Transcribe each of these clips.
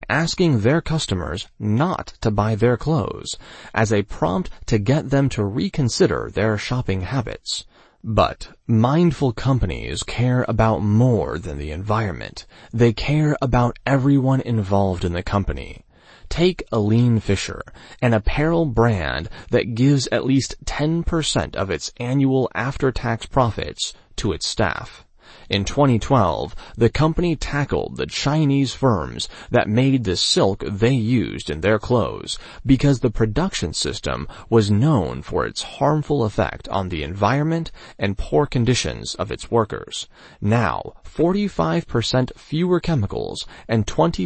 asking their customers not to buy their clothes as a prompt to get them to reconsider their shopping habits. But mindful companies care about more than the environment. They care about everyone involved in the company. Take Aline Fisher, an apparel brand that gives at least 10% of its annual after-tax profits to its staff. In 2012, the company tackled the Chinese firms that made the silk they used in their clothes because the production system was known for its harmful effect on the environment and poor conditions of its workers. Now, 45% fewer chemicals and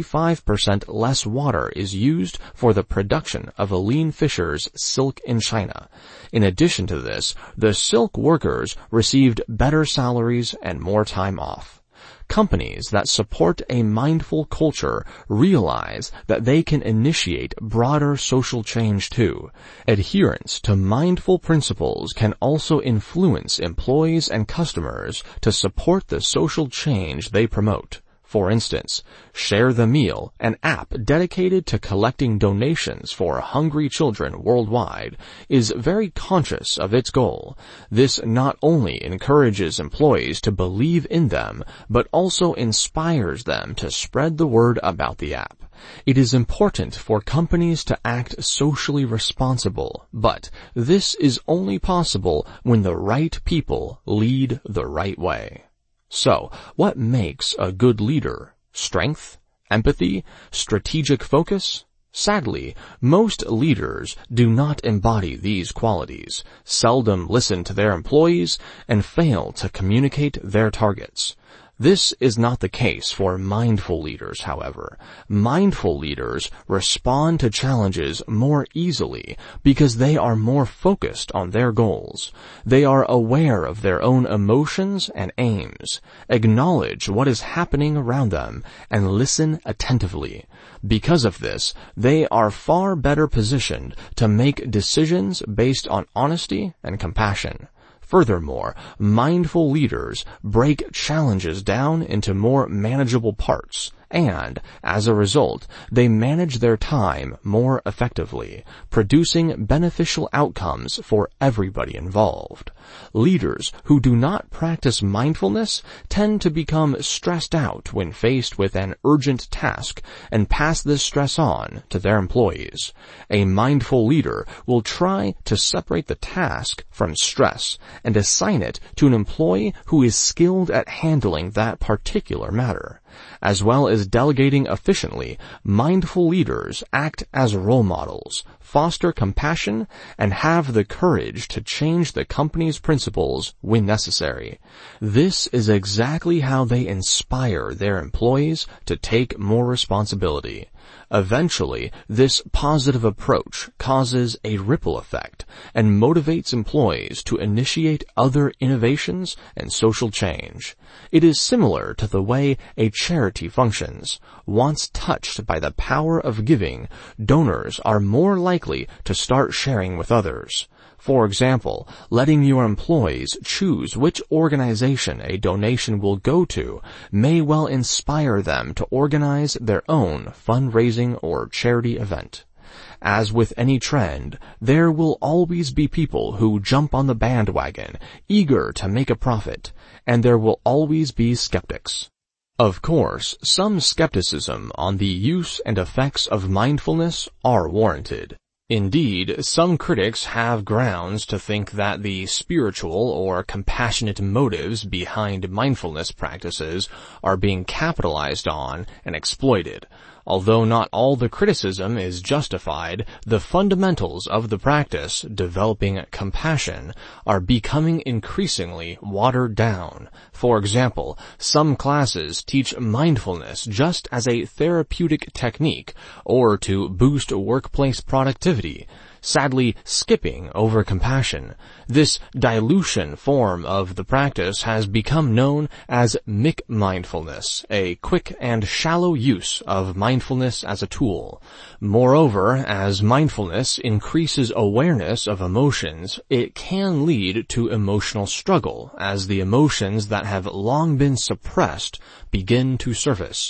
25% less water is used for the production of Aline Fisher's silk in China. In addition to this, the silk workers received better salaries and more time off. Companies that support a mindful culture realize that they can initiate broader social change too. Adherence to mindful principles can also influence employees and customers to support the social change they promote. For instance, Share the Meal, an app dedicated to collecting donations for hungry children worldwide, is very conscious of its goal. This not only encourages employees to believe in them, but also inspires them to spread the word about the app. It is important for companies to act socially responsible, but this is only possible when the right people lead the right way. So, what makes a good leader? Strength? Empathy? Strategic focus? Sadly, most leaders do not embody these qualities, seldom listen to their employees, and fail to communicate their targets. This is not the case for mindful leaders, however. Mindful leaders respond to challenges more easily because they are more focused on their goals. They are aware of their own emotions and aims, acknowledge what is happening around them, and listen attentively. Because of this, they are far better positioned to make decisions based on honesty and compassion. Furthermore, mindful leaders break challenges down into more manageable parts, and, as a result, they manage their time more effectively, producing beneficial outcomes for everybody involved. Leaders who do not practice mindfulness tend to become stressed out when faced with an urgent task and pass this stress on to their employees. A mindful leader will try to separate the task from stress and assign it to an employee who is skilled at handling that particular matter. As well as delegating efficiently, mindful leaders act as role models, foster compassion, and have the courage to change the company's principles when necessary. This is exactly how they inspire their employees to take more responsibility. Eventually, this positive approach causes a ripple effect and motivates employees to initiate other innovations and social change. It is similar to the way a charity functions. Once touched by the power of giving, donors are more likely to start sharing with others. For example, letting your employees choose which organization a donation will go to may well inspire them to organize their own fundraising or charity event. As with any trend, there will always be people who jump on the bandwagon, eager to make a profit, and there will always be skeptics. Of course, some skepticism on the use and effects of mindfulness are warranted. Indeed, some critics have grounds to think that the spiritual or compassionate motives behind mindfulness practices are being capitalized on and exploited. Although not all the criticism is justified, the fundamentals of the practice, developing compassion, are becoming increasingly watered down. For example, some classes teach mindfulness just as a therapeutic technique or to boost workplace productivity, sadly skipping over compassion. This dilution form of the practice has become known as McMindfulness, a quick and shallow use of mindfulness as a tool. Moreover, as mindfulness increases awareness of emotions, it can lead to emotional struggle, as the emotions that have long been suppressed begin to surface.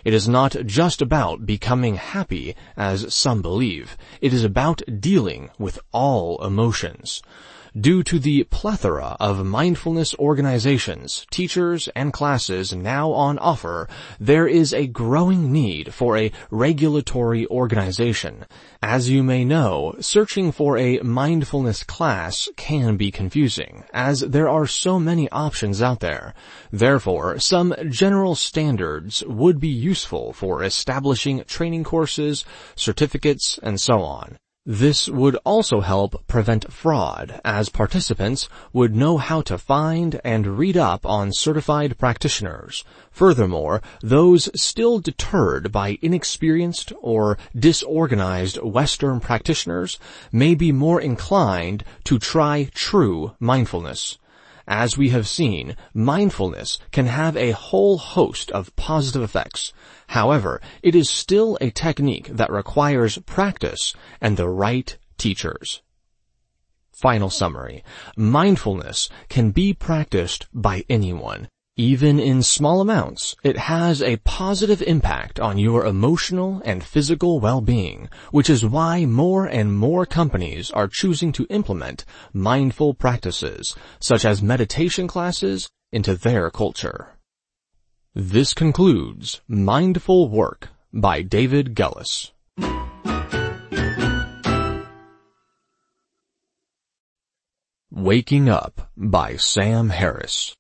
It is not just about becoming happy, as some believe. It is about dealing with all emotions. Due to the plethora of mindfulness organizations, teachers, and classes now on offer, there is a growing need for a regulatory organization. As you may know, searching for a mindfulness class can be confusing, as there are so many options out there. Therefore, some general standards would be useful for establishing training courses, certificates, and so on. This would also help prevent fraud, as participants would know how to find and read up on certified practitioners. Furthermore, those still deterred by inexperienced or disorganized Western practitioners may be more inclined to try true mindfulness. As we have seen, mindfulness can have a whole host of positive effects. However, it is still a technique that requires practice and the right teachers. Final summary. Mindfulness can be practiced by anyone. Even in small amounts, it has a positive impact on your emotional and physical well-being, which is why more and more companies are choosing to implement mindful practices, such as meditation classes, into their culture. This concludes Mindful Work by David Gellis. Waking Up by Sam Harris.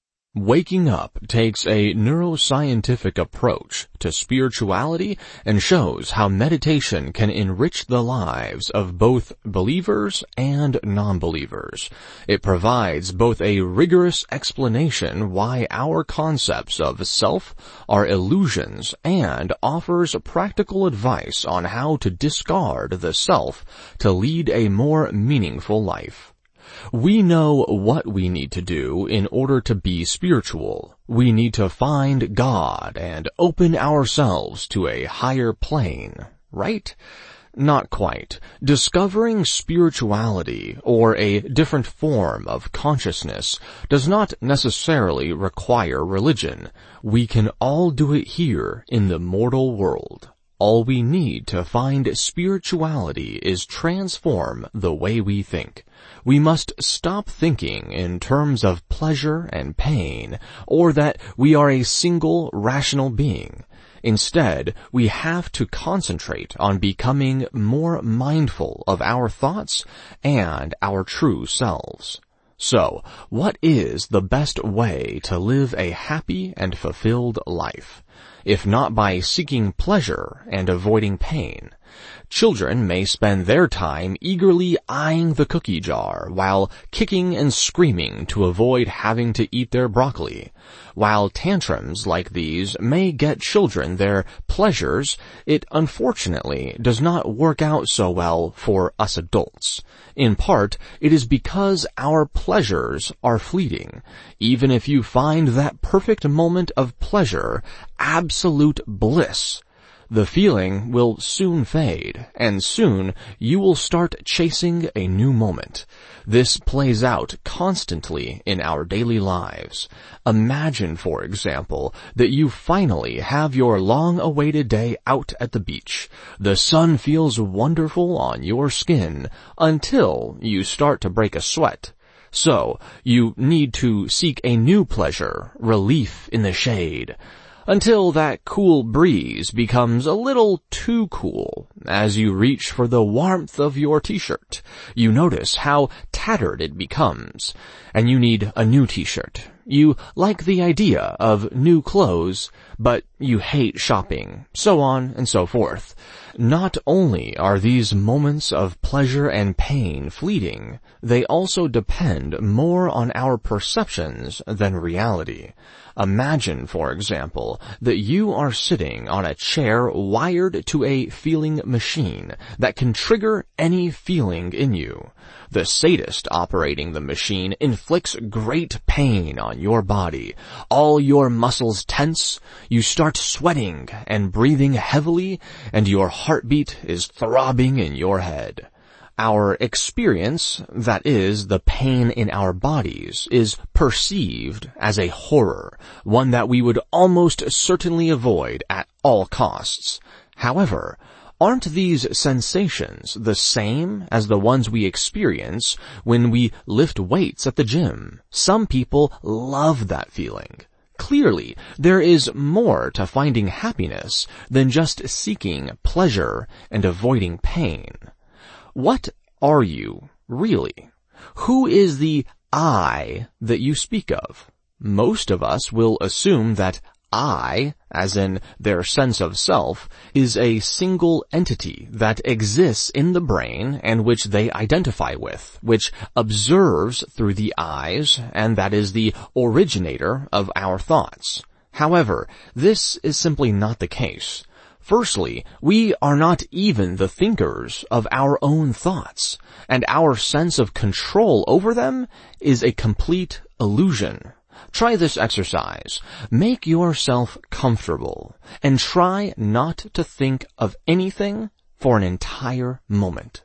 Waking Up takes a neuroscientific approach to spirituality and shows how meditation can enrich the lives of both believers and non-believers. It provides both a rigorous explanation why our concepts of self are illusions and offers practical advice on how to discard the self to lead a more meaningful life. We know what we need to do in order to be spiritual. We need to find God and open ourselves to a higher plane, right? Not quite. Discovering spirituality or a different form of consciousness does not necessarily require religion. We can all do it here in the mortal world. All we need to find spirituality is transform the way we think. We must stop thinking in terms of pleasure and pain, or that we are a single rational being. Instead, we have to concentrate on becoming more mindful of our thoughts and our true selves. So, what is the best way to live a happy and fulfilled life? If not by seeking pleasure and avoiding pain. Children may spend their time eagerly eyeing the cookie jar while kicking and screaming to avoid having to eat their broccoli. While tantrums like these may get children their pleasures, it unfortunately does not work out so well for us adults. In part, it is because our pleasures are fleeting. Even if you find that perfect moment of pleasure, absolute bliss, the feeling will soon fade, and soon you will start chasing a new moment. This plays out constantly in our daily lives. Imagine, for example, that you finally have your long-awaited day out at the beach. The sun feels wonderful on your skin until you start to break a sweat. So, you need to seek a new pleasure, relief in the shade, until that cool breeze becomes a little too cool. As you reach for the warmth of your t-shirt, you notice how tattered it becomes, and you need a new t-shirt. You like the idea of new clothes, but you hate shopping, so on and so forth. Not only are these moments of pleasure and pain fleeting, they also depend more on our perceptions than reality. Imagine, for example, that you are sitting on a chair wired to a feeling machine that can trigger any feeling in you. The sadist operating the machine inflicts great pain on your body. All your muscles tense, you start sweating and breathing heavily, and your heartbeat is throbbing in your head. Our experience, that is, the pain in our bodies, is perceived as a horror, one that we would almost certainly avoid at all costs. However, aren't these sensations the same as the ones we experience when we lift weights at the gym? Some people love that feeling. Clearly, there is more to finding happiness than just seeking pleasure and avoiding pain. What are you, really? Who is the I that you speak of? Most of us will assume that I, as in their sense of self, is a single entity that exists in the brain and which they identify with, which observes through the eyes, and that is the originator of our thoughts. However, this is simply not the case. Firstly, we are not even the thinkers of our own thoughts, and our sense of control over them is a complete illusion. Try this exercise. Make yourself comfortable and try not to think of anything for an entire moment.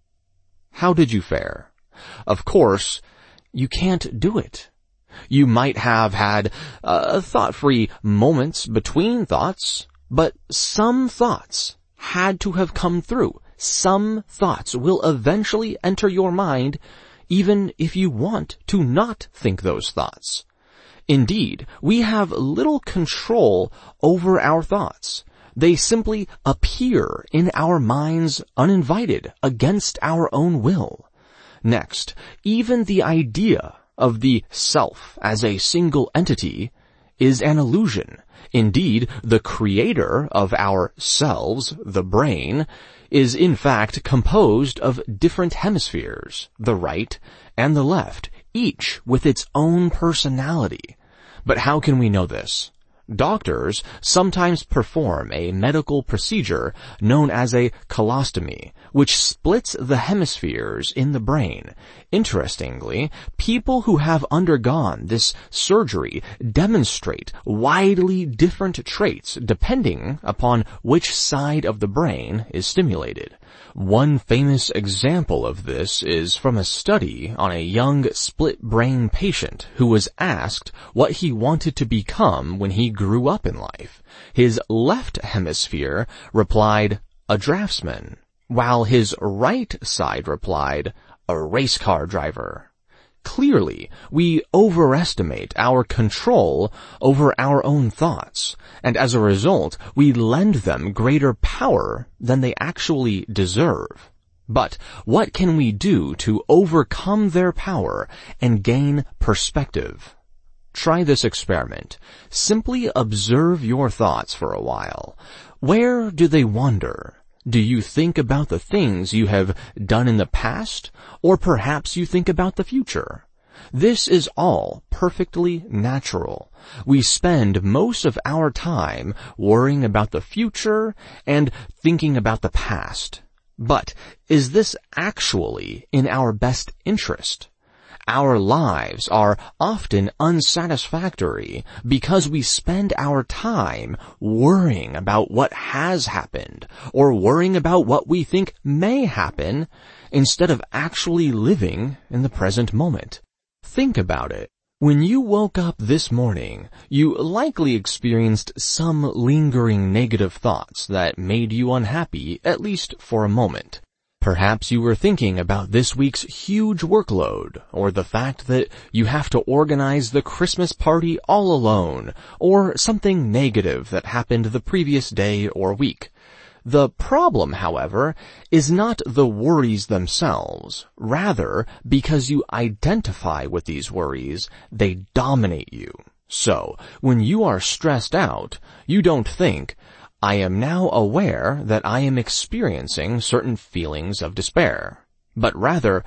How did you fare? Of course, you can't do it. You might have had thought-free moments between thoughts, but some thoughts had to have come through. Some thoughts will eventually enter your mind, even if you want to not think those thoughts. Indeed, we have little control over our thoughts. They simply appear in our minds uninvited, against our own will. Next, even the idea of the self as a single entity is an illusion. Indeed, the creator of our selves, the brain, is in fact composed of different hemispheres, the right and the left, each with its own personality. But how can we know this? Doctors sometimes perform a medical procedure known as a colostomy, which splits the hemispheres in the brain. Interestingly, people who have undergone this surgery demonstrate widely different traits depending upon which side of the brain is stimulated. One famous example of this is from a study on a young split-brain patient who was asked what he wanted to become when he grew up in life. His left hemisphere replied, a draftsman, while his right side replied, a race car driver. Clearly, we overestimate our control over our own thoughts, and as a result, we lend them greater power than they actually deserve. But what can we do to overcome their power and gain perspective? Try this experiment. Simply observe your thoughts for a while. Where do they wander? Do you think about the things you have done in the past, or perhaps you think about the future? This is all perfectly natural. We spend most of our time worrying about the future and thinking about the past. But is this actually in our best interest? Our lives are often unsatisfactory because we spend our time worrying about what has happened or worrying about what we think may happen instead of actually living in the present moment. Think about it. When you woke up this morning, you likely experienced some lingering negative thoughts that made you unhappy, at least for a moment. Perhaps you were thinking about this week's huge workload, or the fact that you have to organize the Christmas party all alone, or something negative that happened the previous day or week. The problem, however, is not the worries themselves. Rather, because you identify with these worries, they dominate you. So, when you are stressed out, you don't think, I am now aware that I am experiencing certain feelings of despair. But rather,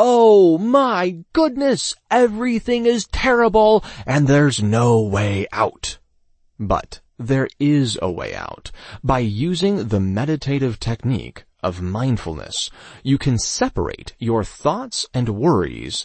oh my goodness, everything is terrible and there's no way out. But there is a way out. By using the meditative technique of mindfulness, you can separate your thoughts and worries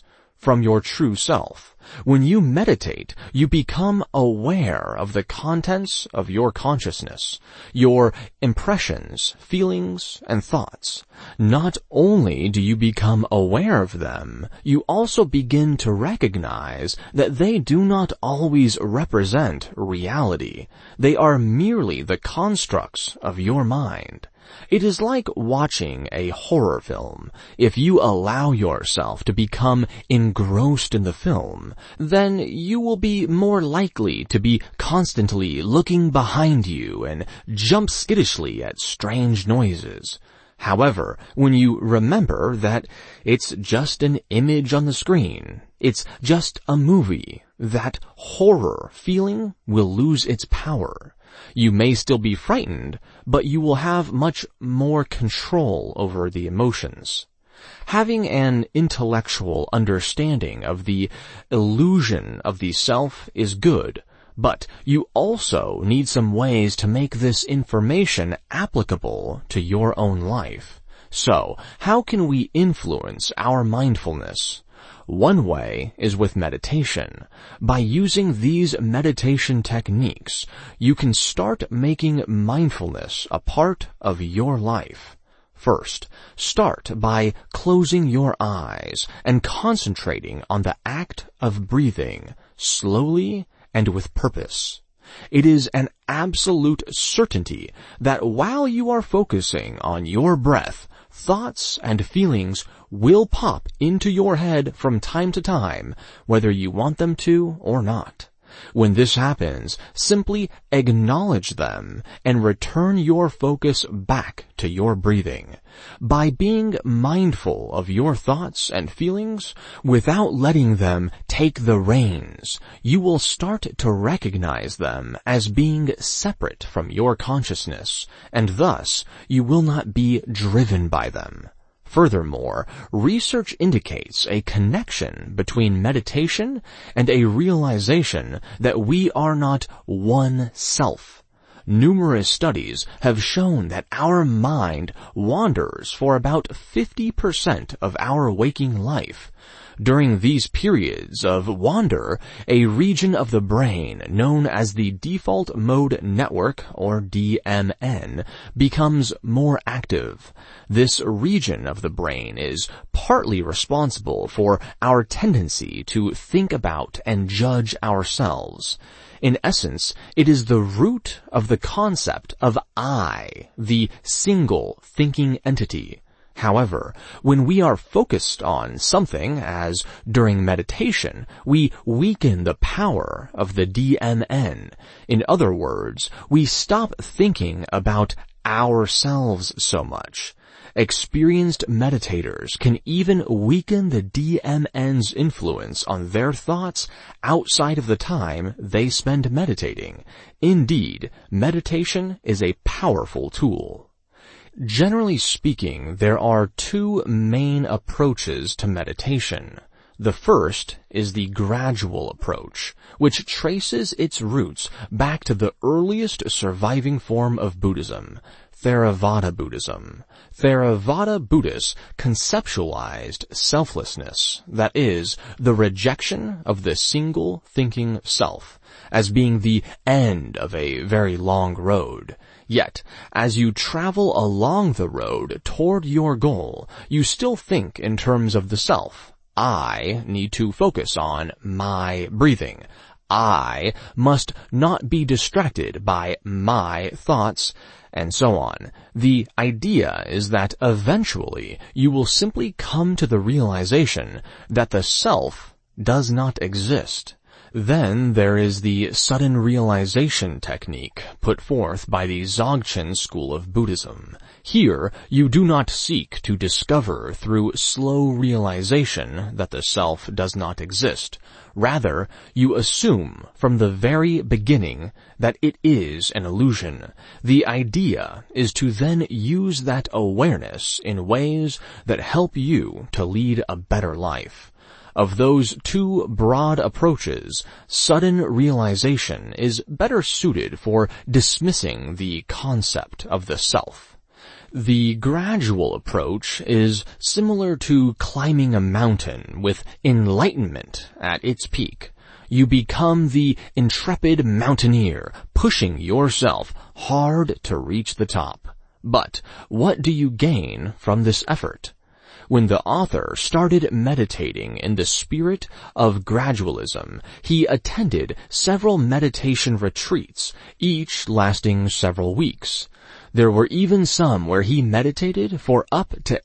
from your true self. When you meditate, you become aware of the contents of your consciousness, your impressions, feelings, and thoughts. Not only do you become aware of them, you also begin to recognize that they do not always represent reality. They are merely the constructs of your mind. It is like watching a horror film. If you allow yourself to become engrossed in the film, then you will be more likely to be constantly looking behind you and jump skittishly at strange noises. However, when you remember that it's just an image on the screen, it's just a movie, that horror feeling will lose its power. You may still be frightened, but you will have much more control over the emotions. Having an intellectual understanding of the illusion of the self is good, but you also need some ways to make this information applicable to your own life. So, how can we influence our mindfulness? One way is with meditation. By using these meditation techniques, you can start making mindfulness a part of your life. First, start by closing your eyes and concentrating on the act of breathing, slowly and with purpose. It is an absolute certainty that while you are focusing on your breath, thoughts and feelings will pop into your head from time to time, whether you want them to or not. When this happens, simply acknowledge them and return your focus back to your breathing. By being mindful of your thoughts and feelings, without letting them take the reins, you will start to recognize them as being separate from your consciousness, and thus you will not be driven by them. Furthermore, research indicates a connection between meditation and a realization that we are not one self. Numerous studies have shown that our mind wanders for about 50% of our waking life. During these periods of wander, a region of the brain known as the default mode network, or DMN, becomes more active. This region of the brain is partly responsible for our tendency to think about and judge ourselves. In essence, it is the root of the concept of I, the single thinking entity. However, when we are focused on something, as during meditation, we weaken the power of the DMN. In other words, we stop thinking about ourselves so much. Experienced meditators can even weaken the DMN's influence on their thoughts outside of the time they spend meditating. Indeed, meditation is a powerful tool. Generally speaking, there are two main approaches to meditation. The first is the gradual approach, which traces its roots back to the earliest surviving form of Buddhism, Theravada Buddhism. Theravada Buddhists conceptualized selflessness, that is, the rejection of the single thinking self, as being the end of a very long road. Yet, as you travel along the road toward your goal, you still think in terms of the self. I need to focus on my breathing. I must not be distracted by my thoughts, and so on. The idea is that eventually you will simply come to the realization that the self does not exist. Then there is the sudden realization technique put forth by the Dzogchen school of Buddhism. Here, you do not seek to discover through slow realization that the self does not exist. Rather, you assume from the very beginning that it is an illusion. The idea is to then use that awareness in ways that help you to lead a better life. Of those two broad approaches, sudden realization is better suited for dismissing the concept of the self. The gradual approach is similar to climbing a mountain with enlightenment at its peak. You become the intrepid mountaineer, pushing yourself hard to reach the top. But what do you gain from this effort? When the author started meditating in the spirit of gradualism, he attended several meditation retreats, each lasting several weeks. There were even some where he meditated for up to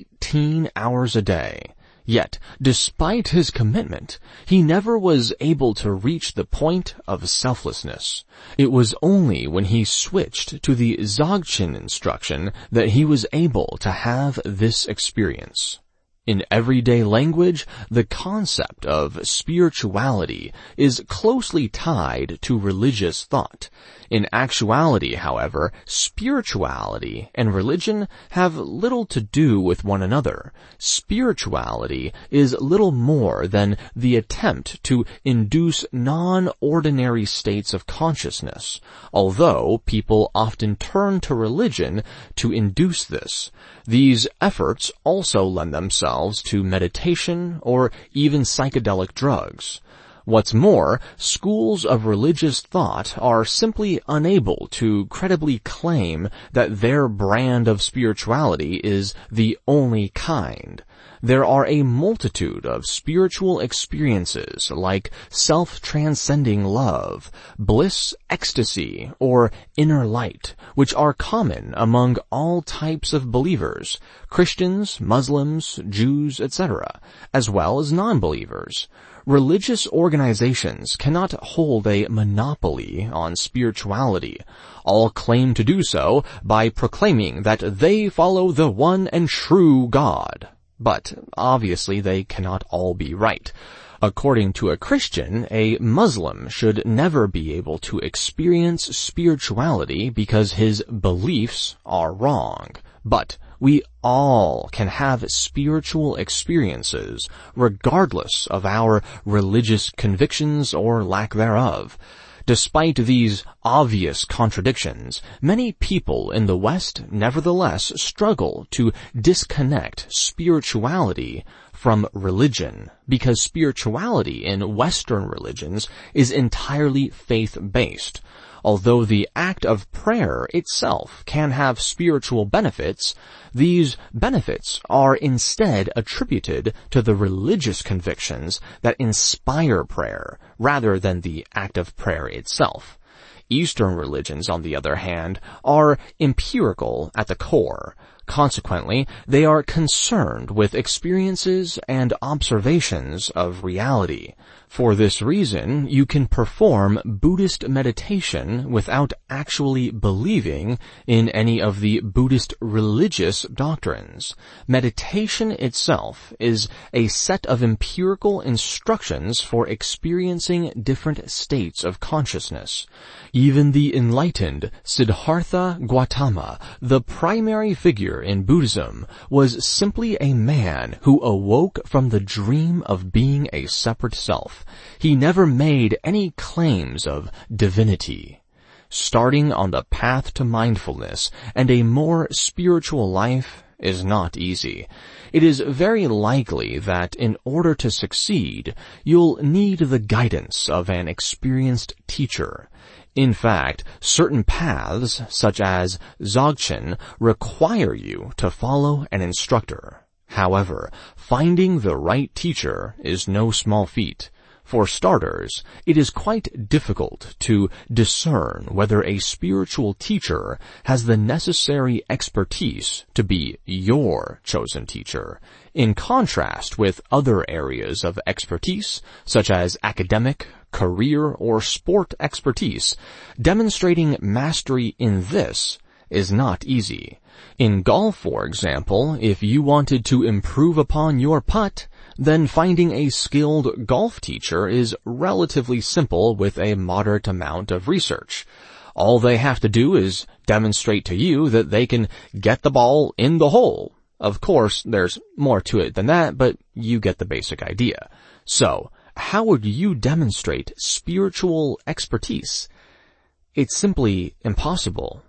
18 hours a day. Yet, despite his commitment, he never was able to reach the point of selflessness. It was only when he switched to the Dzogchen instruction that he was able to have this experience. In everyday language, the concept of spirituality is closely tied to religious thought. In actuality, however, spirituality and religion have little to do with one another. Spirituality is little more than the attempt to induce non-ordinary states of consciousness, although people often turn to religion to induce this. These efforts also lend themselves to meditation or even psychedelic drugs. What's more, schools of religious thought are simply unable to credibly claim that their brand of spirituality is the only kind. There are a multitude of spiritual experiences like self-transcending love, bliss, ecstasy, or inner light, which are common among all types of believers, Christians, Muslims, Jews, etc., as well as non-believers. Religious organizations cannot hold a monopoly on spirituality. All claim to do so by proclaiming that they follow the one and true God. But obviously they cannot all be right. According to a Christian, a Muslim should never be able to experience spirituality because his beliefs are wrong. But we all can have spiritual experiences, regardless of our religious convictions or lack thereof. Despite these obvious contradictions, many people in the West nevertheless struggle to disconnect spirituality from religion, because spirituality in Western religions is entirely faith-based. Although the act of prayer itself can have spiritual benefits, these benefits are instead attributed to the religious convictions that inspire prayer, rather than the act of prayer itself. Eastern religions, on the other hand, are empirical at the core. Consequently, they are concerned with experiences and observations of reality. For this reason, you can perform Buddhist meditation without actually believing in any of the Buddhist religious doctrines. Meditation itself is a set of empirical instructions for experiencing different states of consciousness. Even the enlightened Siddhartha Gautama, the primary figure in Buddhism, was simply a man who awoke from the dream of being a separate self. He never made any claims of divinity. Starting on the path to mindfulness and a more spiritual life is not easy. It is very likely that in order to succeed, you'll need the guidance of an experienced teacher. In fact, certain paths, such as Dzogchen, require you to follow an instructor. However, finding the right teacher is no small feat. For starters, it is quite difficult to discern whether a spiritual teacher has the necessary expertise to be your chosen teacher. In contrast with other areas of expertise, such as academic, career, or sport expertise, demonstrating mastery in this is not easy. In golf, for example, if you wanted to improve upon your putt, then finding a skilled golf teacher is relatively simple with a moderate amount of research. All they have to do is demonstrate to you that they can get the ball in the hole. Of course, there's more to it than that, but you get the basic idea. So, how would you demonstrate spiritual expertise? It's simply impossible.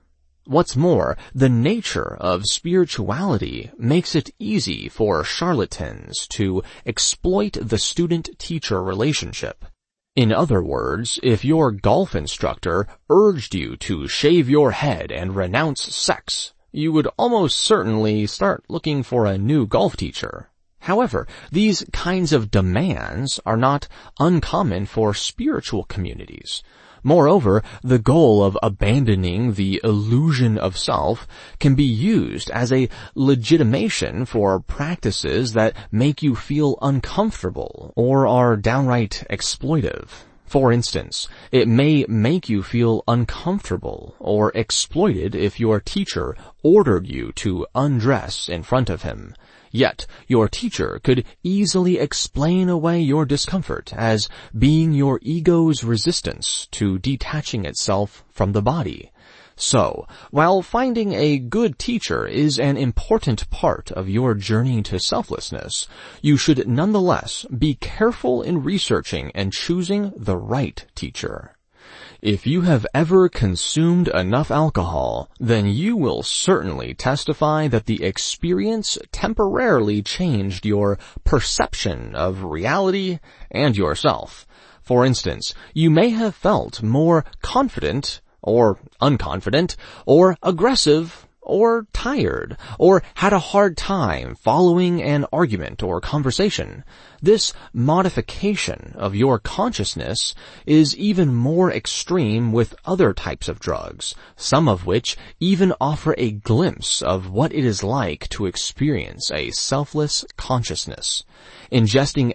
What's more, the nature of spirituality makes it easy for charlatans to exploit the student-teacher relationship. In other words, if your golf instructor urged you to shave your head and renounce sex, you would almost certainly start looking for a new golf teacher. However, these kinds of demands are not uncommon for spiritual communities. Moreover, the goal of abandoning the illusion of self can be used as a legitimation for practices that make you feel uncomfortable or are downright exploitive. For instance, it may make you feel uncomfortable or exploited if your teacher ordered you to undress in front of him. Yet, your teacher could easily explain away your discomfort as being your ego's resistance to detaching itself from the body. So, while finding a good teacher is an important part of your journey to selflessness, you should nonetheless be careful in researching and choosing the right teacher. If you have ever consumed enough alcohol, then you will certainly testify that the experience temporarily changed your perception of reality and yourself. For instance, you may have felt more confident, or unconfident, or aggressive, or tired, or had a hard time following an argument or conversation. This modification of your consciousness is even more extreme with other types of drugs, some of which even offer a glimpse of what it is like to experience a selfless consciousness. Ingesting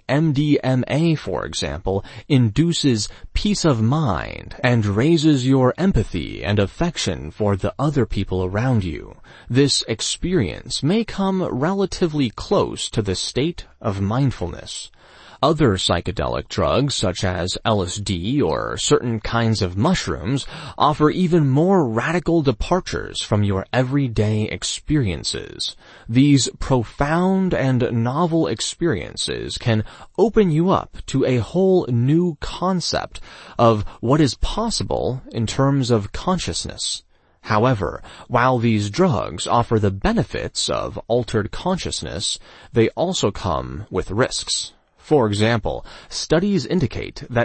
MDMA, for example, induces peace of mind and raises your empathy and affection for the other people around you. This experience may come relatively close to the state of mindfulness. Other psychedelic drugs, such as LSD or certain kinds of mushrooms, offer even more radical departures from your everyday experiences. These profound and novel experiences can open you up to a whole new concept of what is possible in terms of consciousness. However, while these drugs offer the benefits of altered consciousness, they also come with risks. For example, studies indicate that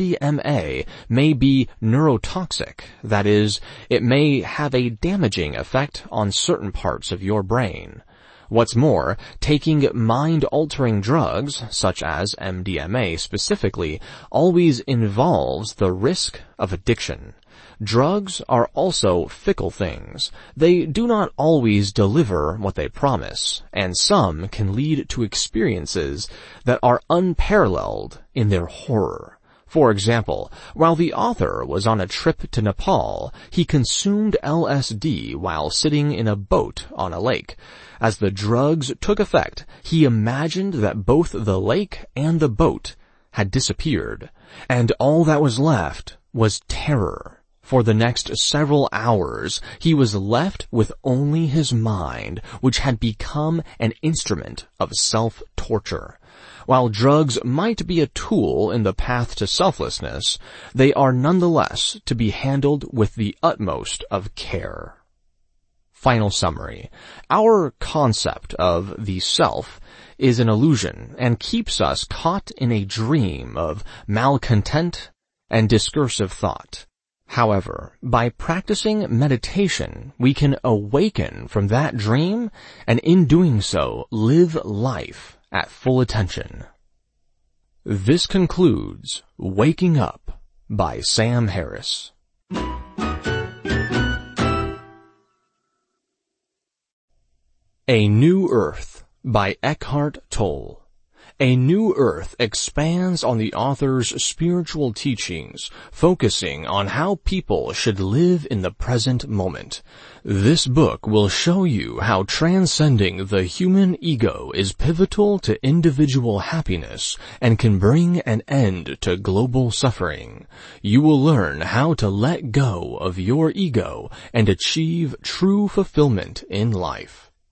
MDMA may be neurotoxic, that is, it may have a damaging effect on certain parts of your brain. What's more, taking mind-altering drugs, such as MDMA specifically, always involves the risk of addiction. Drugs are also fickle things. They do not always deliver what they promise, and some can lead to experiences that are unparalleled in their horror. For example, while the author was on a trip to Nepal, he consumed LSD while sitting in a boat on a lake. As the drugs took effect, he imagined that both the lake and the boat had disappeared, and all that was left was terror. For the next several hours, he was left with only his mind, which had become an instrument of self-torture. While drugs might be a tool in the path to selflessness, they are nonetheless to be handled with the utmost of care. Final summary. Our concept of the self is an illusion and keeps us caught in a dream of malcontent and discursive thought. However, by practicing meditation, we can awaken from that dream and in doing so, live life at full attention. This concludes Waking Up by Sam Harris. A New Earth by Eckhart Tolle. A New Earth expands on the author's spiritual teachings, focusing on how people should live in the present moment. This book will show you how transcending the human ego is pivotal to individual happiness and can bring an end to global suffering. You will learn how to let go of your ego and achieve true fulfillment in life.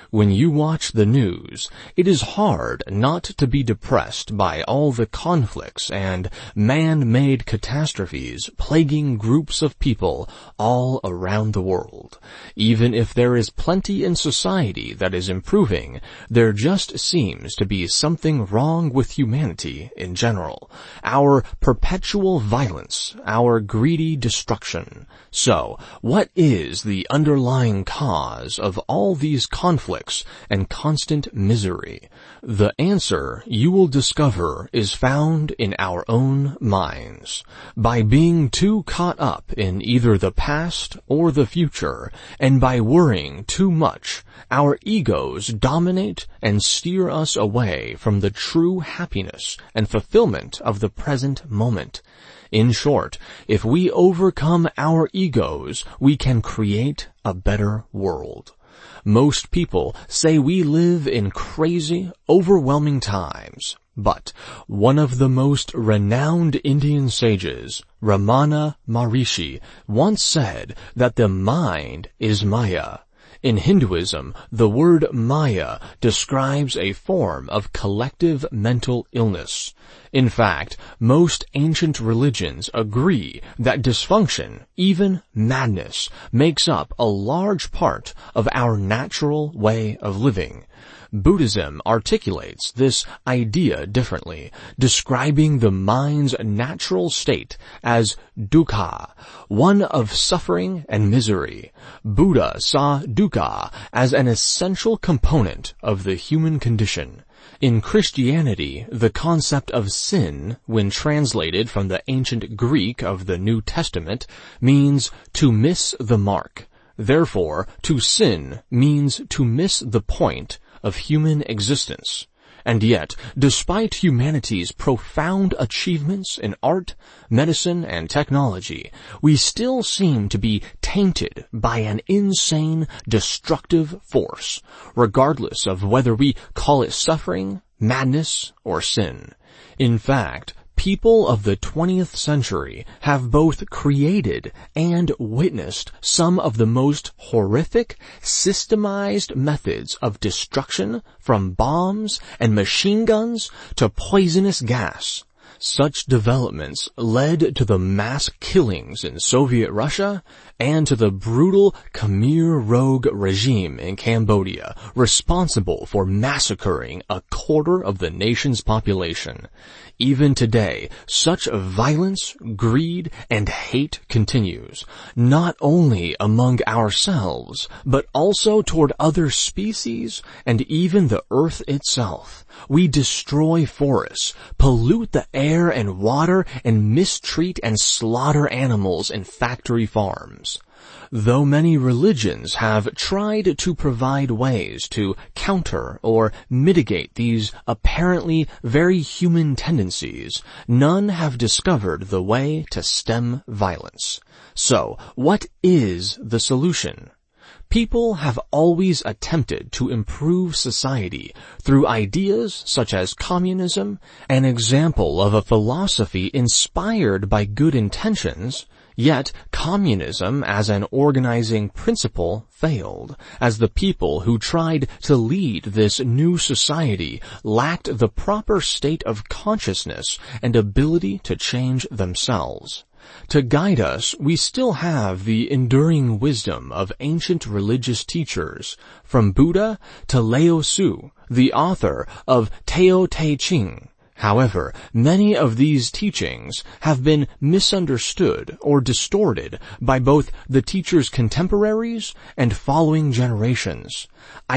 When you watch the news, it is hard not to be depressed by all the conflicts and man-made catastrophes plaguing groups of people all around the world. Even if there is plenty in society that is improving, there just seems to be something wrong with humanity in general. Our perpetual violence, our greedy destruction. So, what is the underlying cause of all these conflicts and constant misery? The answer, you will discover, is found in our own minds. By being too caught up in either the past or the future, and by worrying too much, our egos dominate and steer us away from the true happiness and fulfillment of the present moment. In short, if we overcome our egos, we can create a better world. Most people say we live in crazy, overwhelming times. But one of the most renowned Indian sages, Ramana Maharishi, once said that the mind is Maya. In Hinduism, the word Maya describes a form of collective mental illness. In fact, most ancient religions agree that dysfunction, even madness, makes up a large part of our natural way of living. Buddhism articulates this idea differently, describing the mind's natural state as dukkha, one of suffering and misery. Buddha saw dukkha as an essential component of the human condition. In Christianity, the concept of sin, when translated from the ancient Greek of the New Testament, means to miss the mark. Therefore, to sin means to miss the point of human existence. And yet, despite humanity's profound achievements in art, medicine, and technology, we still seem to be tainted by an insane, destructive force, regardless of whether we call it suffering, madness, or sin. In fact, people of the 20th century have both created and witnessed some of the most horrific, systemized methods of destruction, from bombs and machine guns to poisonous gas. Such developments led to the mass killings in Soviet Russia and to the brutal Khmer Rouge regime in Cambodia, responsible for massacring a quarter of the nation's population. Even today, such violence, greed, and hate continues, not only among ourselves, but also toward other species and even the earth itself. We destroy forests, pollute the air and water, and mistreat and slaughter animals in factory farms. Though many religions have tried to provide ways to counter or mitigate these apparently very human tendencies, none have discovered the way to stem violence. So, what is the solution? People have always attempted to improve society through ideas such as communism, an example of a philosophy inspired by good intentions. Yet, communism as an organizing principle failed, as the people who tried to lead this new society lacked the proper state of consciousness and ability to change themselves. To guide us, we still have the enduring wisdom of ancient religious teachers, from Buddha to Lao Tzu, the author of Tao Te Ching. However, many of these teachings have been misunderstood or distorted by both the teacher's contemporaries and following generations.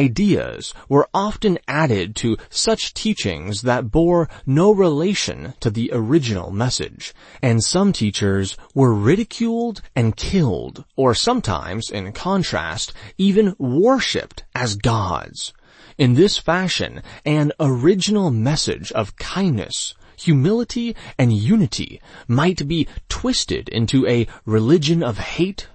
Ideas were often added to such teachings that bore no relation to the original message, and some teachers were ridiculed and killed, or sometimes, in contrast, even worshipped as gods. In this fashion, an original message of kindness, humility, and unity might be twisted into a religion of hate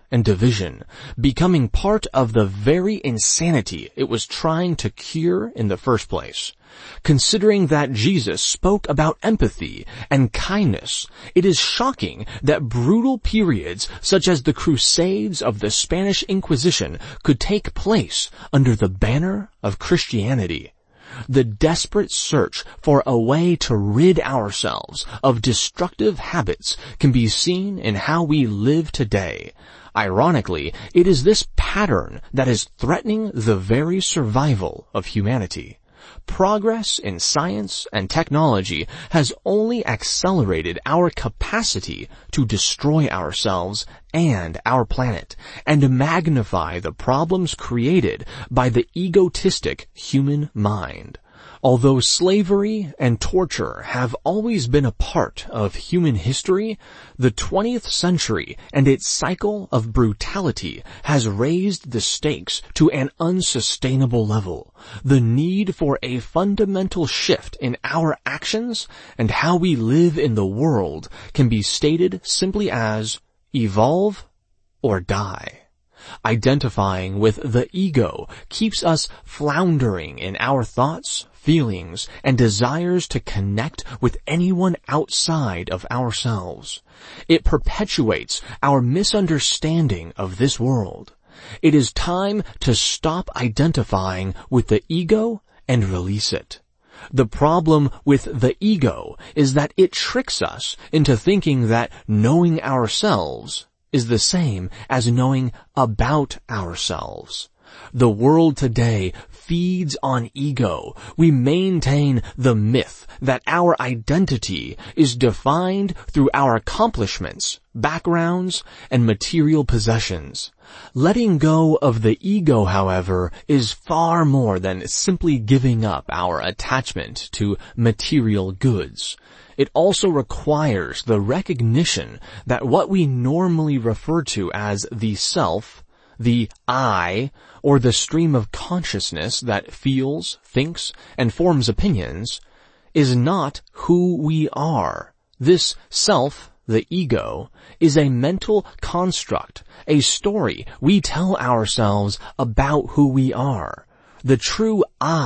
and division, becoming part of the very insanity it was trying to cure in the first place. Considering that Jesus spoke about empathy and kindness, it is shocking that brutal periods such as the Crusades of the Spanish Inquisition could take place under the banner of Christianity. The desperate search for a way to rid ourselves of destructive habits can be seen in how we live today. Ironically, it is this pattern that is threatening the very survival of humanity. Progress in science and technology has only accelerated our capacity to destroy ourselves and our planet, and magnify the problems created by the egotistic human mind. Although slavery and torture have always been a part of human history, the 20th century and its cycle of brutality has raised the stakes to an unsustainable level. The need for a fundamental shift in our actions and how we live in the world can be stated simply as evolve or die. Identifying with the ego keeps us floundering in our thoughts, feelings, and desires to connect with anyone outside of ourselves. It perpetuates our misunderstanding of this world. It is time to stop identifying with the ego and release it. The problem with the ego is that it tricks us into thinking that knowing ourselves is the same as knowing about ourselves. The world today feeds on ego. We maintain the myth that our identity is defined through our accomplishments, backgrounds, and material possessions. Letting go of the ego, however, is far more than simply giving up our attachment to material goods. It also requires the recognition that what we normally refer to as the self, the I, or the stream of consciousness that feels, thinks, and forms opinions, is not who we are. This self, the ego, is a mental construct, a story we tell ourselves about who we are. The true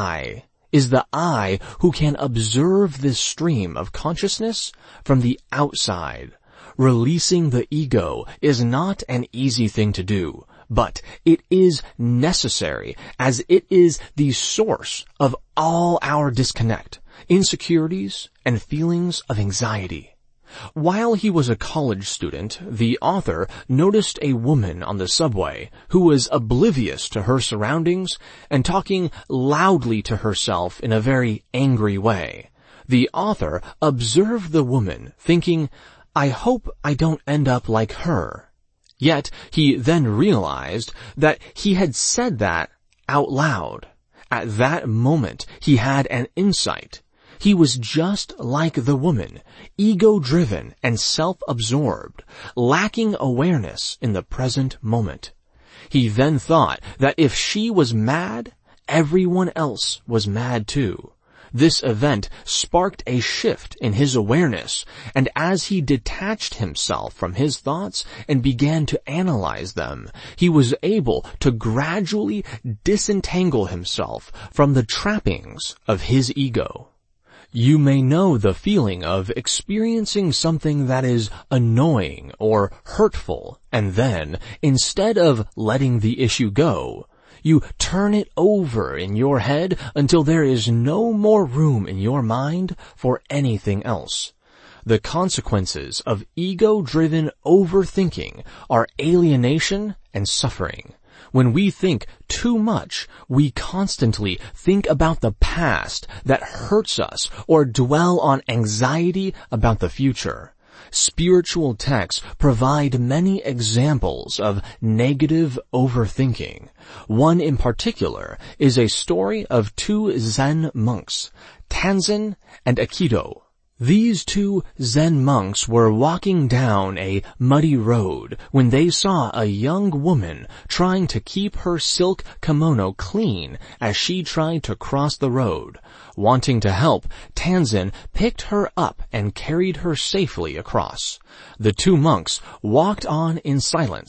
I is the I who can observe this stream of consciousness from the outside. Releasing the ego is not an easy thing to do, but it is necessary, as it is the source of all our disconnect, insecurities, and feelings of anxiety. While he was a college student, the author noticed a woman on the subway who was oblivious to her surroundings and talking loudly to herself in a very angry way. The author observed the woman, thinking, "I hope I don't end up like her." Yet he then realized that he had said that out loud. At that moment, he had an insight. He was just like the woman, ego-driven and self-absorbed, lacking awareness in the present moment. He then thought that if she was mad, everyone else was mad too. This event sparked a shift in his awareness, and as he detached himself from his thoughts and began to analyze them, he was able to gradually disentangle himself from the trappings of his ego. You may know the feeling of experiencing something that is annoying or hurtful, and then, instead of letting the issue go, you turn it over in your head until there is no more room in your mind for anything else. The consequences of ego-driven overthinking are alienation and suffering. When we think too much, we constantly think about the past that hurts us or dwell on anxiety about the future. Spiritual texts provide many examples of negative overthinking. One in particular is a story of two Zen monks, Tanzen and Akido. These two Zen monks were walking down a muddy road when they saw a young woman trying to keep her silk kimono clean as she tried to cross the road. Wanting to help, Tanzen picked her up and carried her safely across. The two monks walked on in silence,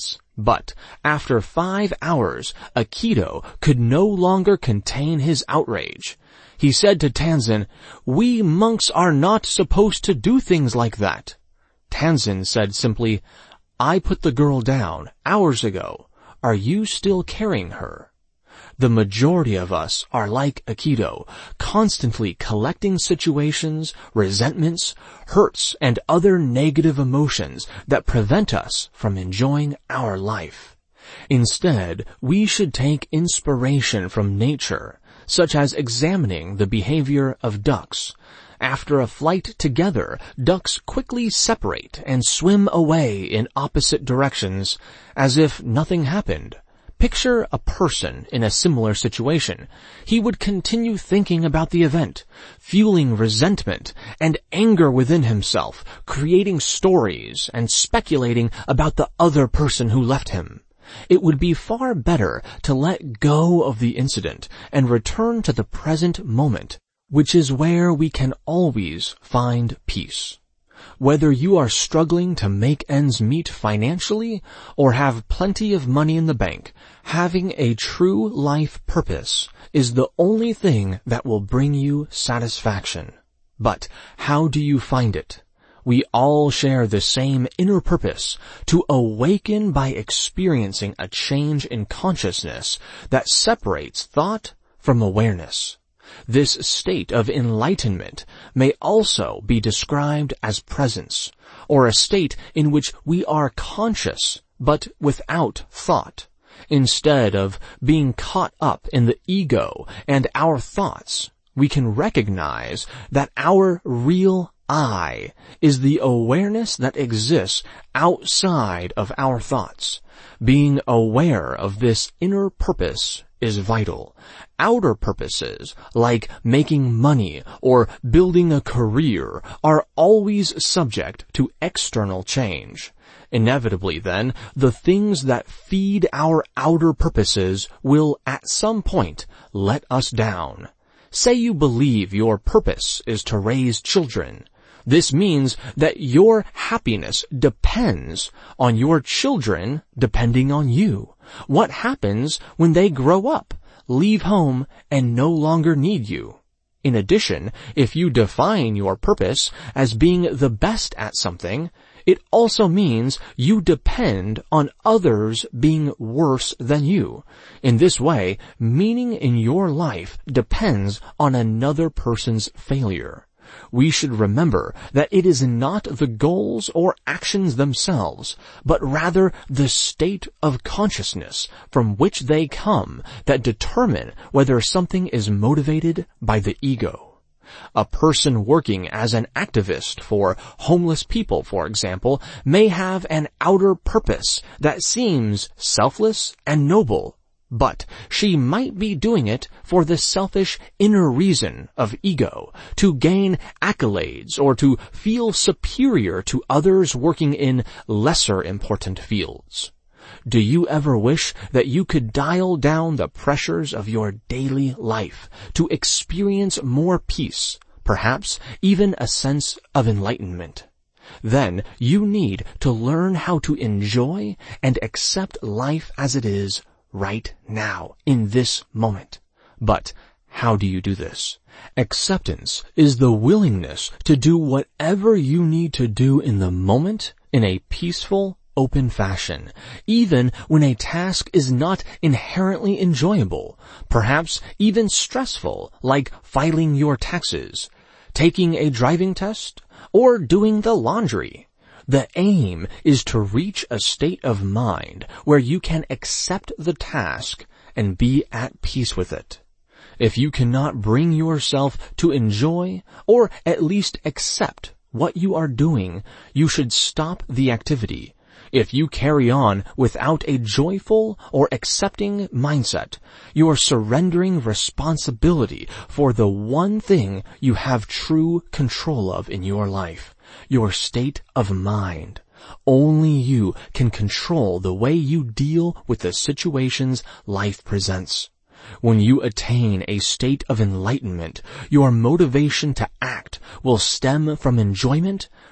But after 5 hours, Aikido could no longer contain his outrage. He said to Tanzan, "We monks are not supposed to do things like that." Tanzan said simply, "I put the girl down hours ago. Are you still carrying her?" The majority of us are like Aikido, constantly collecting situations, resentments, hurts, and other negative emotions that prevent us from enjoying our life. Instead, we should take inspiration from nature, such as examining the behavior of ducks. After a flight together, ducks quickly separate and swim away in opposite directions, as if nothing happened. Picture a person in a similar situation. He would continue thinking about the event, fueling resentment and anger within himself, creating stories and speculating about the other person who left him. It would be far better to let go of the incident and return to the present moment, which is where we can always find peace. Whether you are struggling to make ends meet financially or have plenty of money in the bank, having a true life purpose is the only thing that will bring you satisfaction. But how do you find it? We all share the same inner purpose, to awaken by experiencing a change in consciousness that separates thought from awareness. This state of enlightenment may also be described as presence, or a state in which we are conscious but without thought. Instead of being caught up in the ego and our thoughts, we can recognize that our real I is the awareness that exists outside of our thoughts. Being aware of this inner purpose is vital. Outer purposes, like making money or building a career, are always subject to external change. Inevitably, then, the things that feed our outer purposes will at some point let us down. Say you believe your purpose is to raise children. This means that your happiness depends on your children depending on you. What happens when they grow up, leave home, and no longer need you? In addition, if you define your purpose as being the best at something, it also means you depend on others being worse than you. In this way, meaning in your life depends on another person's failure. We should remember that it is not the goals or actions themselves, but rather the state of consciousness from which they come that determine whether something is motivated by the ego. A person working as an activist for homeless people, for example, may have an outer purpose that seems selfless and noble, but she might be doing it for the selfish inner reason of ego, to gain accolades or to feel superior to others working in lesser important fields. Do you ever wish that you could dial down the pressures of your daily life to experience more peace, perhaps even a sense of enlightenment? Then you need to learn how to enjoy and accept life as it is right now, in this moment. But how do you do this? Acceptance is the willingness to do whatever you need to do in the moment in a peaceful, open fashion, even when a task is not inherently enjoyable, perhaps even stressful, like filing your taxes, taking a driving test, or doing the laundry. The aim is to reach a state of mind where you can accept the task and be at peace with it. If you cannot bring yourself to enjoy or at least accept what you are doing, you should stop the activity. If you carry on without a joyful or accepting mindset, you are surrendering responsibility for the one thing you have true control of in your life, your state of mind. Only you can control the way you deal with the situations life presents. When you attain a state of enlightenment, your motivation to act will stem from enjoyment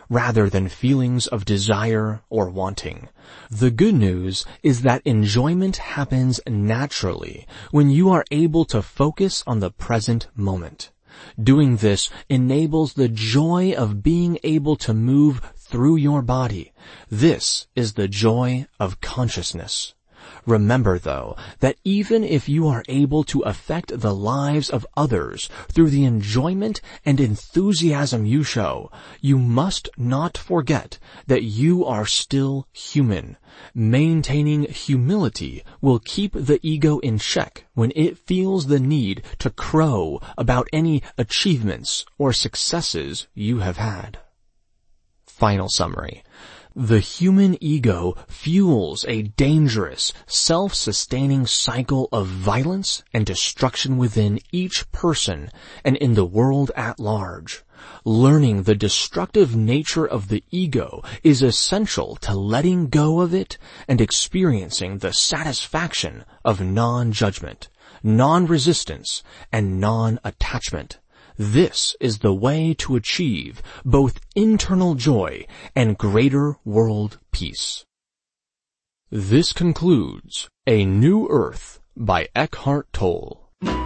rather than feelings of desire or wanting. The good news is that enjoyment happens naturally when you are able to focus on the present moment. Doing this enables the joy of being able to move through your body. This is the joy of consciousness. Remember, though, that even if you are able to affect the lives of others through the enjoyment and enthusiasm you show, you must not forget that you are still human. Maintaining humility will keep the ego in check when it feels the need to crow about any achievements or successes you have had. Final summary. The human ego fuels a dangerous, self-sustaining cycle of violence and destruction within each person and in the world at large. Learning the destructive nature of the ego is essential to letting go of it and experiencing the satisfaction of non-judgment, non-resistance, and non-attachment. This is the way to achieve both internal joy and greater world peace. This concludes A New Earth by Eckhart Tolle.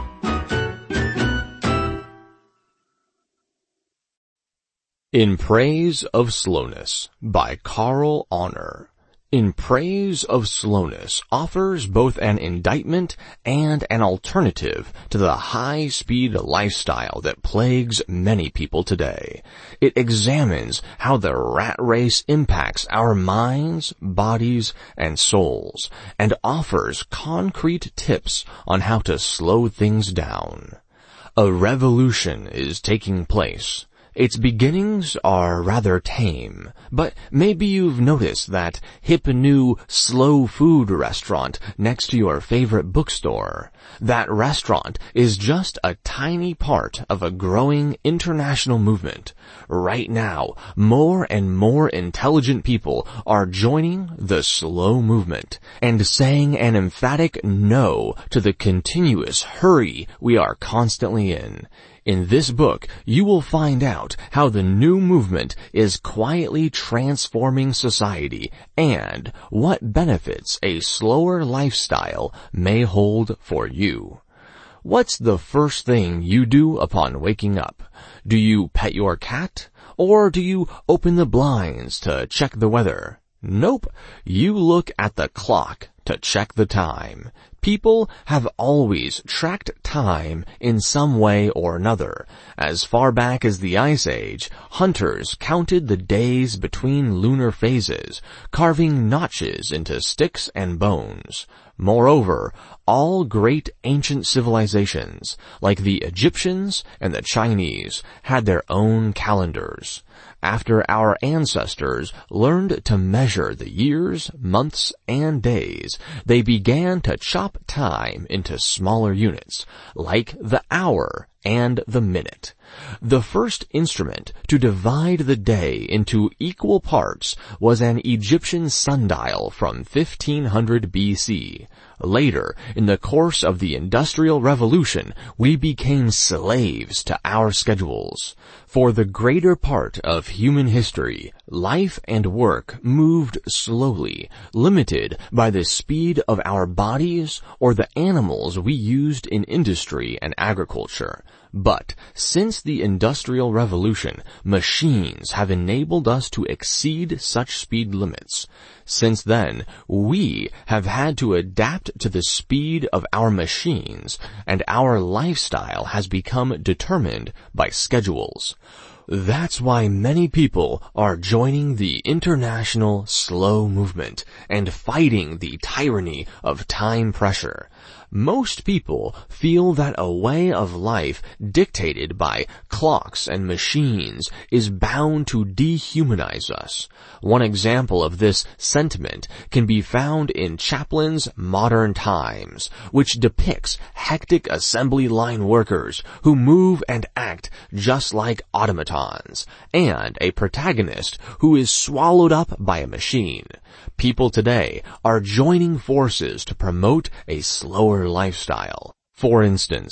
In Praise of Slowness by Carl Honor. In Praise of Slowness offers both an indictment and an alternative to the high-speed lifestyle that plagues many people today. It examines how the rat race impacts our minds, bodies, and souls, and offers concrete tips on how to slow things down. A revolution is taking place. Its beginnings are rather tame, but maybe you've noticed that hip new slow food restaurant next to your favorite bookstore. That restaurant is just a tiny part of a growing international movement. Right now, more and more intelligent people are joining the slow movement and saying an emphatic no to the continuous hurry we are constantly in. In this book, you will find out how the new movement is quietly transforming society and what benefits a slower lifestyle may hold for you. What's the first thing you do upon waking up? Do you pet your cat? Or do you open the blinds to check the weather? Nope. You look at the clock to check the time. People have always tracked time in some way or another. As far back as the Ice Age, hunters counted the days between lunar phases, carving notches into sticks and bones. Moreover, all great ancient civilizations, like the Egyptians and the Chinese, had their own calendars. After our ancestors learned to measure the years, months, and days, they began to chop time into smaller units, like the hour and the minute. The first instrument to divide the day into equal parts was an Egyptian sundial from 1500 BC. Later, in the course of the Industrial Revolution, we became slaves to our schedules. For the greater part of human history, life and work moved slowly, limited by the speed of our bodies or the animals we used in industry and agriculture. But since the Industrial Revolution, machines have enabled us to exceed such speed limits. Since then, we have had to adapt to the speed of our machines, and our lifestyle has become determined by schedules. That's why many people are joining the international slow movement and fighting the tyranny of time pressure. Most people feel that a way of life dictated by clocks and machines is bound to dehumanize us. One example of this sentiment can be found in Chaplin's Modern Times, which depicts hectic assembly line workers who move and act just like automatons, and a protagonist who is swallowed up by a machine. People today are joining forces to promote a slower lifestyle. For instance,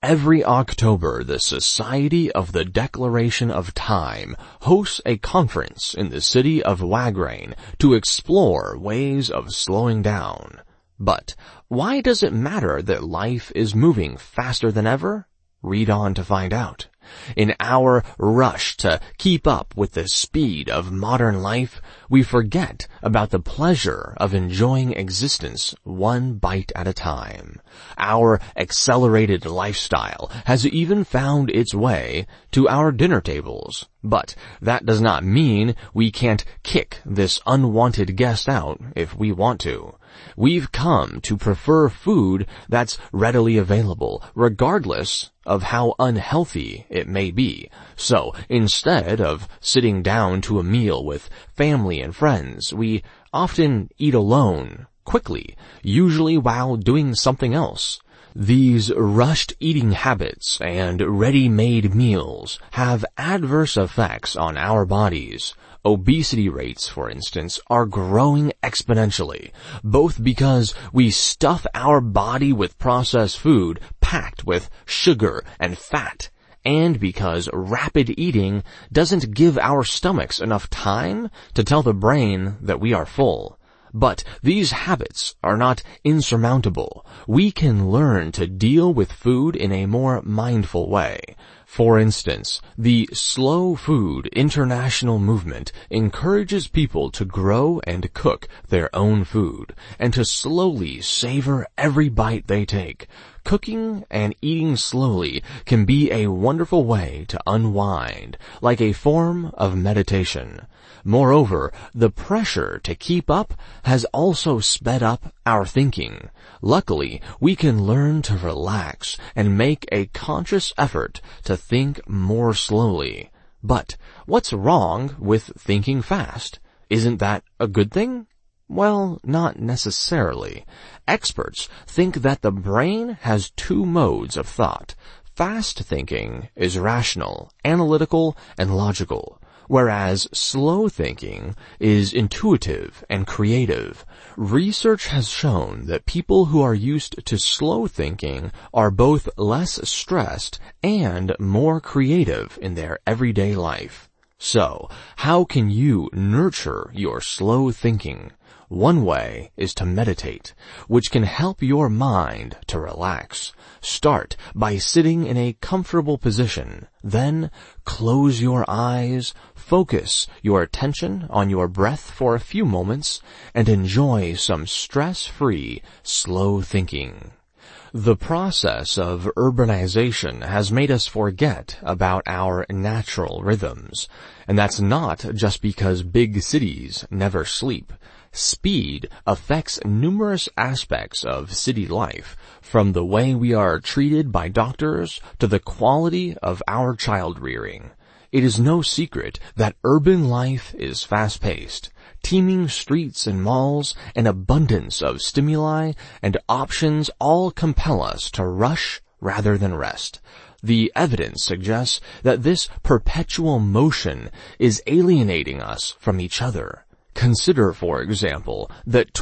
Every October, the Society of the Declaration of Time hosts a conference in the city of Wagrain to explore ways of slowing down. But why does it matter that life is moving faster than ever? Read on to find out. In our rush to keep up with the speed of modern life, we forget about the pleasure of enjoying existence one bite at a time. Our accelerated lifestyle has even found its way to our dinner tables. But that does not mean we can't kick this unwanted guest out if we want to. We've come to prefer food that's readily available, regardless of how unhealthy it may be. So, instead of sitting down to a meal with family and friends, we often eat alone, quickly, usually while doing something else. These rushed eating habits and ready-made meals have adverse effects on our bodies. Obesity rates, for instance, are growing exponentially, both because we stuff our body with processed food packed with sugar and fat, and because rapid eating doesn't give our stomachs enough time to tell the brain that we are full. But these habits are not insurmountable. We can learn to deal with food in a more mindful way. For instance, the Slow Food International movement encourages people to grow and cook their own food, and to slowly savor every bite they take. Cooking and eating slowly can be a wonderful way to unwind, like a form of meditation. Moreover, the pressure to keep up has also sped up our thinking. Luckily, we can learn to relax and make a conscious effort to think more slowly. But what's wrong with thinking fast? Isn't that a good thing? Well, not necessarily. Experts think that the brain has two modes of thought. Fast thinking is rational, analytical, and logical, whereas slow thinking is intuitive and creative. Research has shown that people who are used to slow thinking are both less stressed and more creative in their everyday life. So, how can you nurture your slow thinking? One way is to meditate, which can help your mind to relax. Start by sitting in a comfortable position. Then close your eyes, focus your attention on your breath for a few moments, and enjoy some stress-free, slow thinking. The process of urbanization has made us forget about our natural rhythms. And that's not just because big cities never sleep. Speed affects numerous aspects of city life, from the way we are treated by doctors to the quality of our child rearing. It is no secret that urban life is fast-paced. Teeming streets and malls, an abundance of stimuli and options all compel us to rush rather than rest. The evidence suggests that this perpetual motion is alienating us from each other. Consider, for example, that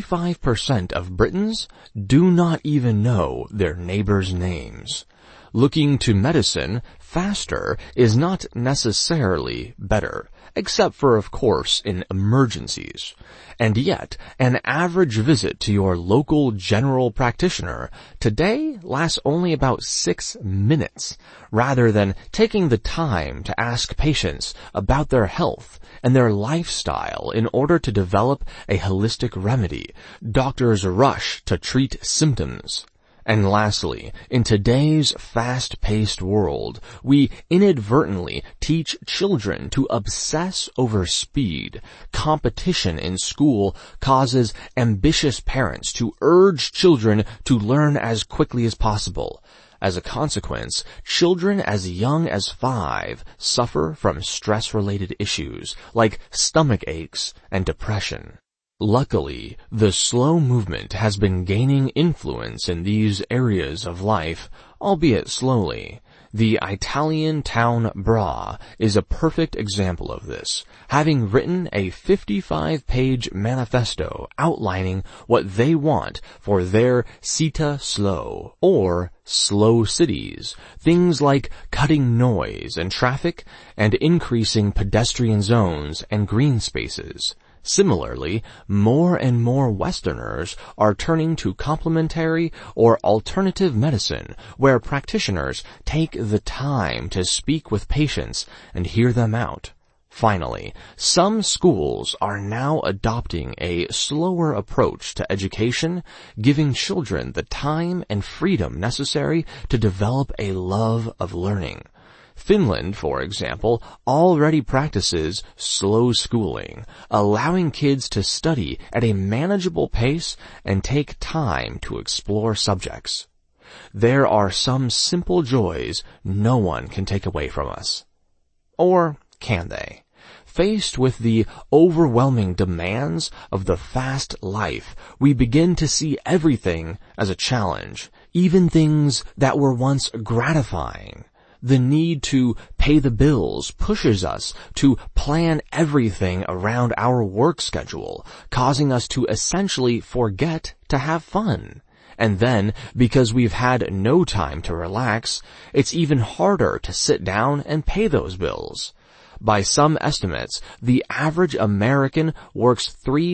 25% of Britons do not even know their neighbors' names. Looking to medicine faster is not necessarily better, except for, of course, in emergencies. And yet, an average visit to your local general practitioner today lasts only about 6 minutes, rather than taking the time to ask patients about their health and their lifestyle in order to develop a holistic remedy. Doctors rush to treat symptoms. And lastly, in today's fast-paced world, we inadvertently teach children to obsess over speed. Competition in school causes ambitious parents to urge children to learn as quickly as possible. As a consequence, children as young as 5 suffer from stress-related issues like stomach aches and depression. Luckily, the slow movement has been gaining influence in these areas of life, albeit slowly. The Italian town Bra is a perfect example of this, having written a 55-page manifesto outlining what they want for their città slow, or slow cities, things like cutting noise and traffic and increasing pedestrian zones and green spaces. Similarly, more and more Westerners are turning to complementary or alternative medicine, where practitioners take the time to speak with patients and hear them out. Finally, some schools are now adopting a slower approach to education, giving children the time and freedom necessary to develop a love of learning. Finland, for example, already practices slow schooling, allowing kids to study at a manageable pace and take time to explore subjects. There are some simple joys no one can take away from us. Or can they? Faced with the overwhelming demands of the fast life, we begin to see everything as a challenge, even things that were once gratifying. The need to pay the bills pushes us to plan everything around our work schedule, causing us to essentially forget to have fun. And then, because we've had no time to relax, it's even harder to sit down and pay those bills. By some estimates, the average American works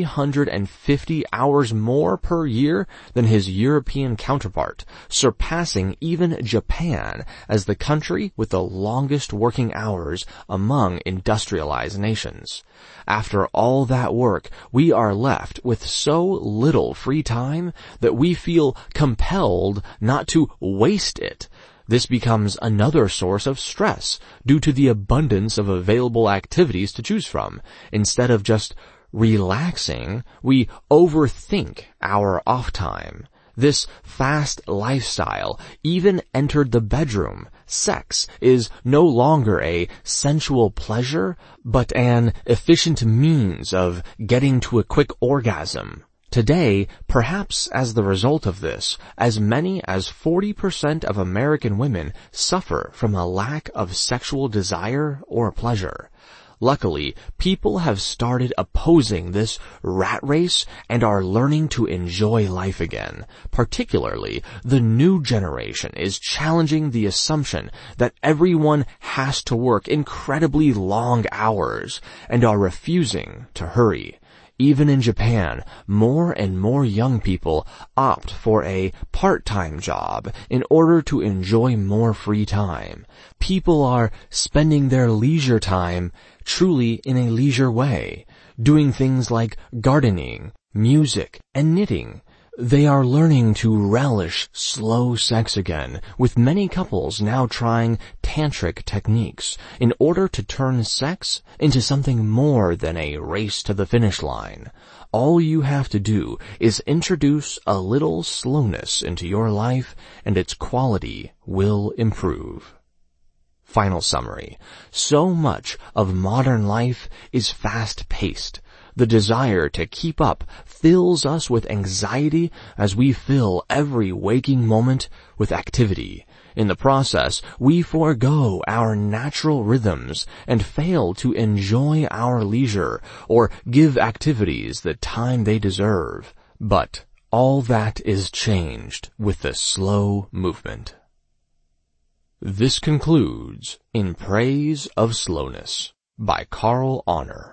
350 hours more per year than his European counterpart, surpassing even Japan as the country with the longest working hours among industrialized nations. After all that work, we are left with so little free time that we feel compelled not to waste it. This becomes another source of stress due to the abundance of available activities to choose from. Instead of just relaxing, we overthink our off time. This fast lifestyle even entered the bedroom. Sex is no longer a sensual pleasure, but an efficient means of getting to a quick orgasm. Today, perhaps as the result of this, as many as 40% of American women suffer from a lack of sexual desire or pleasure. Luckily, people have started opposing this rat race and are learning to enjoy life again. Particularly, the new generation is challenging the assumption that everyone has to work incredibly long hours and are refusing to hurry. Even in Japan, more and more young people opt for a part-time job in order to enjoy more free time. People are spending their leisure time truly in a leisure way, doing things like gardening, music, and knitting. They are learning to relish slow sex again, with many couples now trying tantric techniques in order to turn sex into something more than a race to the finish line. All you have to do is introduce a little slowness into your life, and its quality will improve. Final summary. So much of modern life is fast-paced. The desire to keep up fills us with anxiety as we fill every waking moment with activity. In the process, we forego our natural rhythms and fail to enjoy our leisure or give activities the time they deserve. But all that is changed with the slow movement. This concludes In Praise of Slowness by Carl Honor.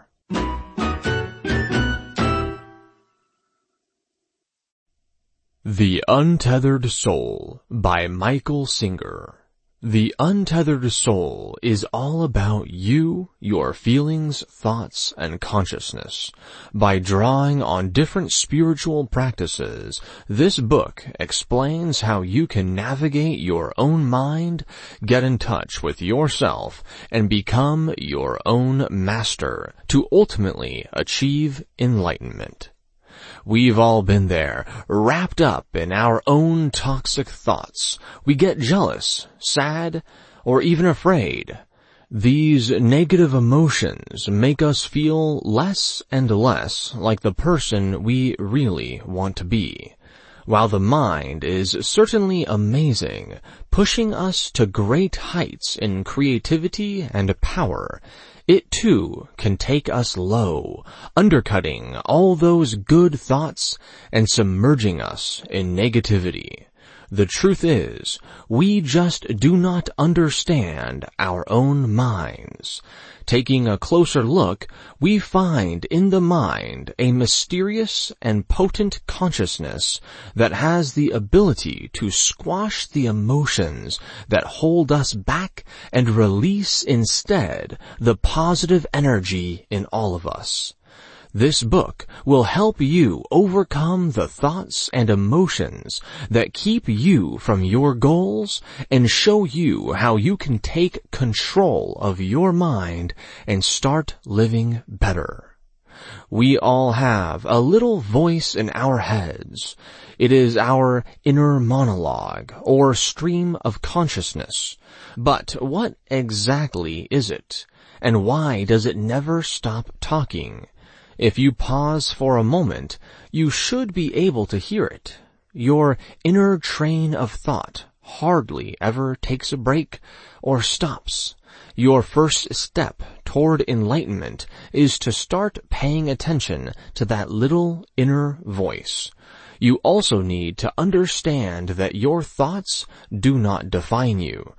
The Untethered Soul by Michael Singer. The untethered soul is all about you, your feelings, thoughts, and consciousness. By drawing on different spiritual practices, this book explains how you can navigate your own mind, get in touch with yourself, and become your own master to ultimately achieve enlightenment. We've all been there, wrapped up in our own toxic thoughts. We get jealous, sad, or even afraid. These negative emotions make us feel less and less like the person we really want to be. While the mind is certainly amazing, pushing us to great heights in creativity and power, it too can take us low, undercutting all those good thoughts and submerging us in negativity. The truth is, we just do not understand our own minds. Taking a closer look, we find in the mind a mysterious and potent consciousness that has the ability to squash the emotions that hold us back and release instead the positive energy in all of us. This book will help you overcome the thoughts and emotions that keep you from your goals and show you how you can take control of your mind and start living better. We all have a little voice in our heads. It is our inner monologue or stream of consciousness. But what exactly is it? And why does it never stop talking? If you pause for a moment, you should be able to hear it. Your inner train of thought hardly ever takes a break or stops. Your first step toward enlightenment is to start paying attention to that little inner voice. You also need to understand that your thoughts do not define you.